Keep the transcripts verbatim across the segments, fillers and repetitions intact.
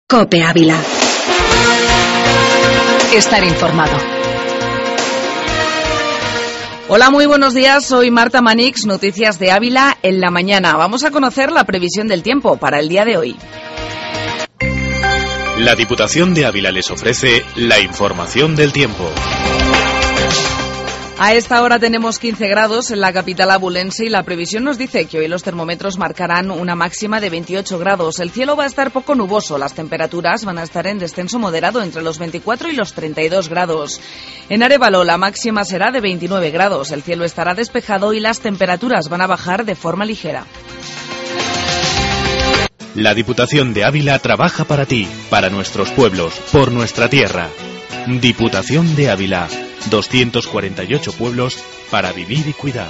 COPE Ávila. Estar informado. Hola, muy buenos días. Soy Marta Manix, Noticias de Ávila en la mañana. Vamos a conocer la previsión del tiempo para el día de hoy. La Diputación de Ávila les ofrece la información del tiempo. A esta hora tenemos quince grados en la capital abulense y la previsión nos dice que hoy los termómetros marcarán una máxima de veintiocho grados. El cielo va a estar poco nuboso, las temperaturas van a estar en descenso moderado entre los veinticuatro y los treinta y dos grados. En Arévalo la máxima será de veintinueve grados, el cielo estará despejado y las temperaturas van a bajar de forma ligera. La Diputación de Ávila trabaja para ti, para nuestros pueblos, por nuestra tierra. Diputación de Ávila. doscientos cuarenta y ocho pueblos para vivir y cuidar.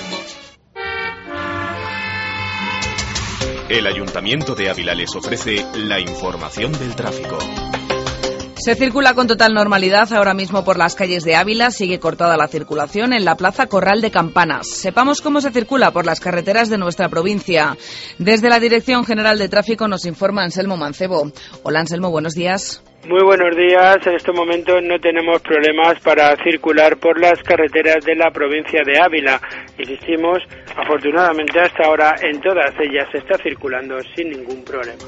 El Ayuntamiento de Ávila les ofrece la información del tráfico. Se circula con total normalidad ahora mismo por las calles de Ávila, sigue cortada la circulación en la Plaza Corral de Campanas. Sepamos cómo se circula por las carreteras de nuestra provincia. Desde la Dirección General de Tráfico nos informa Anselmo Mancebo. Hola Anselmo, buenos días. Muy buenos días. En estos momentos no tenemos problemas para circular por las carreteras de la provincia de Ávila. Insistimos, afortunadamente hasta ahora en todas ellas se está circulando sin ningún problema.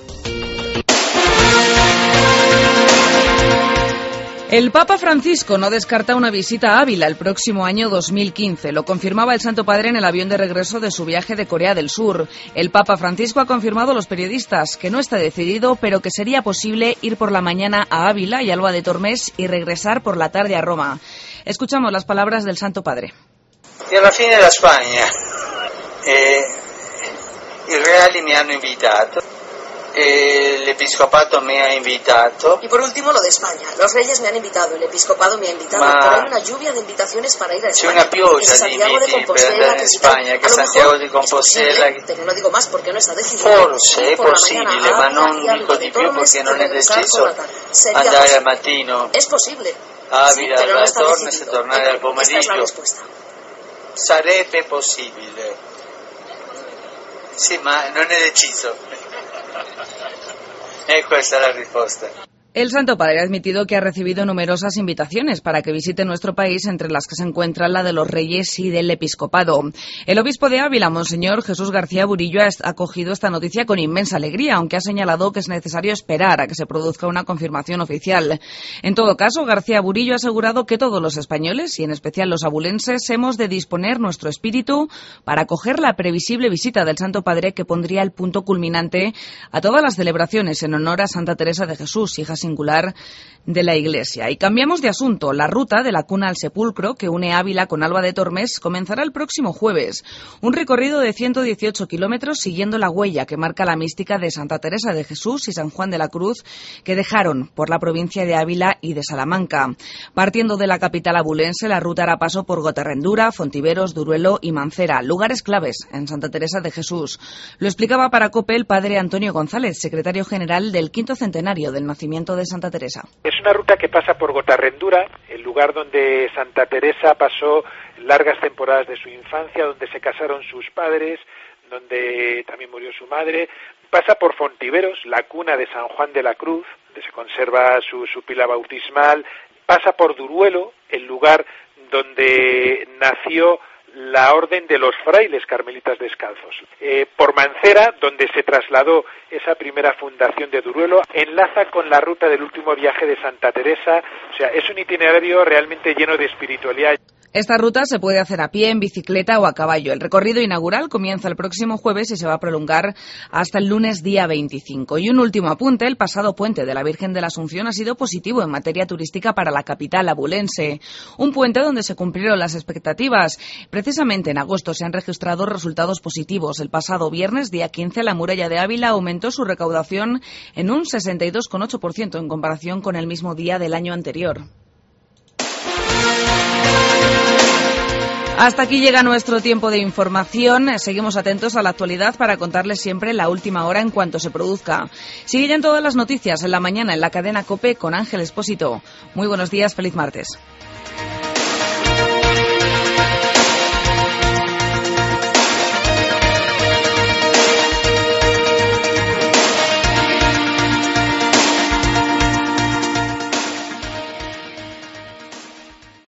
El Papa Francisco no descarta una visita a Ávila el próximo año dos mil quince. Lo confirmaba el Santo Padre en el avión de regreso de su viaje de Corea del Sur. El Papa Francisco ha confirmado a los periodistas que no está decidido, pero que sería posible ir por la mañana a Ávila y Alba de Tormes y regresar por la tarde a Roma. Escuchamos las palabras del Santo Padre. Y alla fine la Spagna. Eh, I reali mi hanno invitato. El episcopato me ha invitado. Y por último lo de España. Los reyes me han invitado, el episcopado me ha invitado. Ma... Pero hay una lluvia de invitaciones para ir a España. C'è una pioggia di inviti per andare in Spagna, che Santiago di Compostela. Pero no digo más porque no está decidido. Forse è possibile, ma non dico di più perché non è deciso andare al mattino. Es posible. Ávila, sí, Alba de Tormes e tornare al pomeriggio. Esta es la respuesta. Sarebbe possibile. Sì, ma non è deciso. E questa è la risposta. El Santo Padre ha admitido que ha recibido numerosas invitaciones para que visite nuestro país, entre las que se encuentra la de los Reyes y del Episcopado. El obispo de Ávila, Monseñor Jesús García Burillo, ha acogido esta noticia con inmensa alegría, aunque ha señalado que es necesario esperar a que se produzca una confirmación oficial. En todo caso, García Burillo ha asegurado que todos los españoles, y en especial los abulenses, hemos de disponer nuestro espíritu para acoger la previsible visita del Santo Padre que pondría el punto culminante a todas las celebraciones en honor a Santa Teresa de Jesús, hija singular de la Iglesia. Y cambiamos de asunto. La ruta de la cuna al sepulcro, que une Ávila con Alba de Tormes, comenzará el próximo jueves. Un recorrido de ciento dieciocho kilómetros siguiendo la huella que marca la mística de Santa Teresa de Jesús y San Juan de la Cruz, que dejaron por la provincia de Ávila y de Salamanca. Partiendo de la capital abulense, la ruta hará paso por Gotarrendura, Fontiveros, Duruelo y Mancera, lugares claves en Santa Teresa de Jesús. Lo explicaba para COPE el padre Antonio González, secretario general del quinto centenario del nacimiento de Santa Teresa. Es una ruta que pasa por Gotarrendura, el lugar donde Santa Teresa pasó largas temporadas de su infancia, donde se casaron sus padres, donde también murió su madre. Pasa por Fontiveros, la cuna de San Juan de la Cruz, donde se conserva su, su pila bautismal. Pasa por Duruelo, el lugar donde nació la orden de los frailes carmelitas descalzos. Eh, por Mancera, donde se trasladó esa primera fundación de Duruelo, enlaza con la ruta del último viaje de Santa Teresa. O sea, es un itinerario realmente lleno de espiritualidad. Esta ruta se puede hacer a pie, en bicicleta o a caballo. El recorrido inaugural comienza el próximo jueves y se va a prolongar hasta el lunes día veinticinco. Y un último apunte, el pasado puente de la Virgen de la Asunción ha sido positivo en materia turística para la capital abulense. Un puente donde se cumplieron las expectativas. Precisamente en agosto se han registrado resultados positivos. El pasado viernes, día quince, la muralla de Ávila aumentó su recaudación en un sesenta y dos coma ocho por ciento en comparación con el mismo día del año anterior. Hasta aquí llega nuestro tiempo de información. Seguimos atentos a la actualidad para contarles siempre la última hora en cuanto se produzca. Siguen todas las noticias en la mañana en la cadena COPE con Ángel Expósito. Muy buenos días, feliz martes.